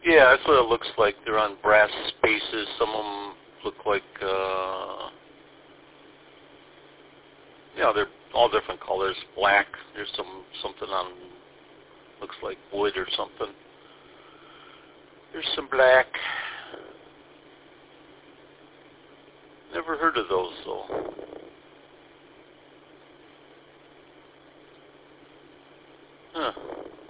Yeah, that's what it looks like. They're on brass spaces. Some of them look like, they're all different colors. Black. There's something on, looks like wood or something. There's some black. Never heard of those, though. Huh.